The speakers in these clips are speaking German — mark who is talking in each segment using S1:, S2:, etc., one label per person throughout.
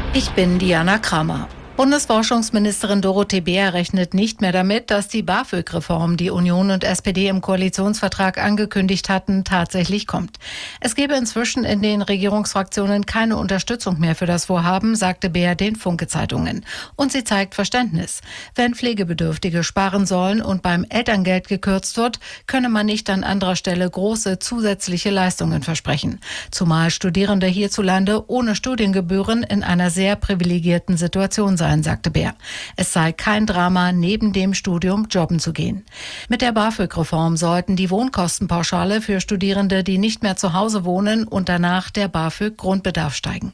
S1: Ich bin Diana Kramer. Bundesforschungsministerin Dorothee Bär rechnet nicht mehr damit, dass die BAföG-Reform, die Union und SPD im Koalitionsvertrag angekündigt hatten, tatsächlich kommt. Es gebe inzwischen in den Regierungsfraktionen keine Unterstützung mehr für das Vorhaben, sagte Bär den Funke-Zeitungen. Und sie zeigt Verständnis. Wenn Pflegebedürftige sparen sollen und beim Elterngeld gekürzt wird, könne man nicht an anderer Stelle große zusätzliche Leistungen versprechen. Zumal Studierende hierzulande ohne Studiengebühren in einer sehr privilegierten Situation seien, sagte Bär. Es sei kein Drama, neben dem Studium jobben zu gehen. Mit der BAföG-Reform sollten die Wohnkostenpauschale für Studierende, die nicht mehr zu Hause wohnen, und danach der BAföG-Grundbedarf steigen.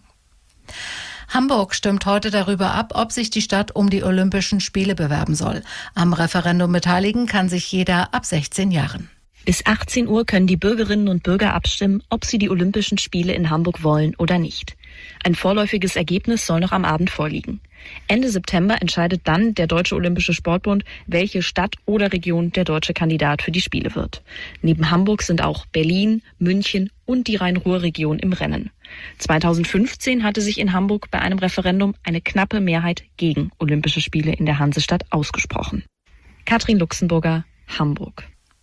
S1: Hamburg stimmt heute darüber ab, ob sich die Stadt um die Olympischen Spiele bewerben soll. Am Referendum beteiligen kann sich jeder ab 16 Jahren.
S2: Bis 18 Uhr können die Bürgerinnen und Bürger abstimmen, ob sie die Olympischen Spiele in Hamburg wollen oder nicht. Ein vorläufiges Ergebnis soll noch am Abend vorliegen. Ende September entscheidet dann der Deutsche Olympische Sportbund, welche Stadt oder Region der deutsche Kandidat für die Spiele wird. Neben Hamburg sind auch Berlin, München und die Rhein-Ruhr-Region im Rennen. 2015 hatte sich in Hamburg bei einem Referendum eine knappe Mehrheit gegen Olympische Spiele in der Hansestadt ausgesprochen. Katrin Luxemburger, Hamburg.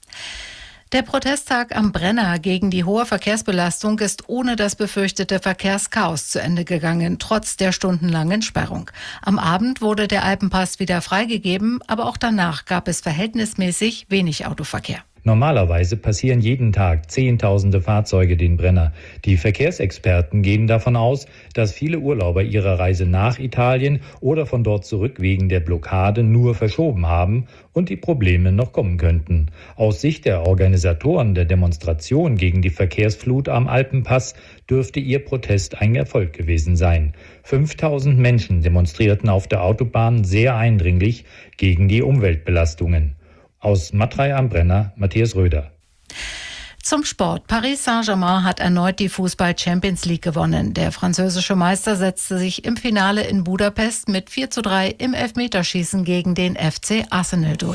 S1: Der Protesttag am Brenner gegen die hohe Verkehrsbelastung ist ohne das befürchtete Verkehrschaos zu Ende gegangen, trotz der stundenlangen Sperrung. Am Abend wurde der Alpenpass wieder freigegeben, aber auch danach gab es verhältnismäßig wenig Autoverkehr.
S3: Normalerweise passieren jeden Tag Zehntausende Fahrzeuge den Brenner. Die Verkehrsexperten gehen davon aus, dass viele Urlauber ihre Reise nach Italien oder von dort zurück wegen der Blockade nur verschoben haben und die Probleme noch kommen könnten. Aus Sicht der Organisatoren der Demonstration gegen die Verkehrsflut am Alpenpass dürfte ihr Protest ein Erfolg gewesen sein. 5000 Menschen demonstrierten auf der Autobahn sehr eindringlich gegen die Umweltbelastungen. Aus Matrei am Brenner, Matthias Röder.
S1: Zum Sport. Paris Saint-Germain hat erneut die Fußball-Champions League gewonnen. Der französische Meister setzte sich im Finale in Budapest mit 4:3 im Elfmeterschießen gegen den FC Arsenal durch.